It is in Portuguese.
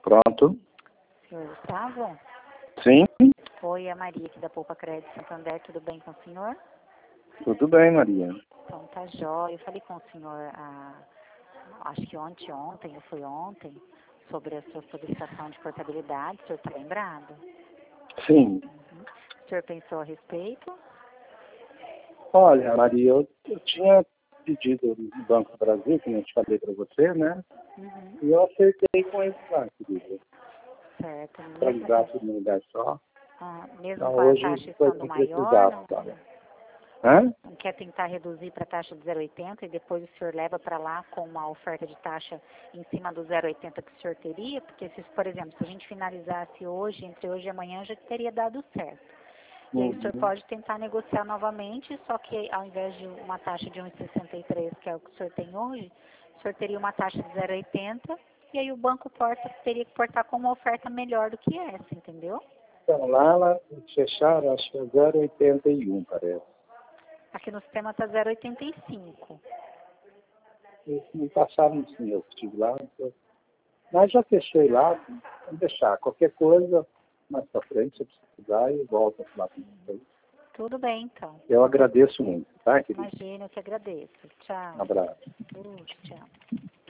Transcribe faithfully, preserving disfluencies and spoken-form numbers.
Pronto. Senhor Gustavo? Sim, Oi, a Maria aqui da Poupa Crédito Santander, tudo bem com o senhor? tudo bem, Maria. Então tá jóia. Eu falei com o senhor, ah, acho que ontem, ontem, ou foi ontem, sobre a sua solicitação de portabilidade, o senhor está lembrado? Sim. Uhum. O senhor pensou a respeito? Olha, Maria, eu, eu tinha pedido no Banco do Brasil, que eu te falei para você, né? Uhum. E eu acertei com eles lá, querida. Certo. Mesmo, Atualizar tudo no lugar só. ah, mesmo Então, com a hoje taxa foi estando maior, concretizado, não, sabe? Hã? não quer tentar reduzir para a taxa de zero vírgula oitenta e depois o senhor leva para lá com uma oferta de taxa em cima do zero vírgula oitenta que o senhor teria? Porque, se, por exemplo, se a gente finalizasse hoje, entre hoje e amanhã, já teria dado certo. E aí o senhor Uhum. pode tentar negociar novamente, só que ao invés de uma taxa de um vírgula sessenta e três, que é o que o senhor tem hoje, o senhor teria uma taxa de zero vírgula oitenta e aí o banco porta, teria que portar com uma oferta melhor do que essa, entendeu? Então, lá, lá fecharam, acho que é zero vírgula oitenta e um, parece. Aqui no sistema está zero vírgula oitenta e cinco. Eles me passaram isso, eu estive lá. Então... Mas já fechei lá, vamos deixar. Qualquer coisa, mais para frente, se precisar, eu volto a falar com vocês. Tudo bem, então. Eu agradeço muito, tá, querido? Imagina, eu que agradeço. Tchau. Um abraço. Uh, tchau.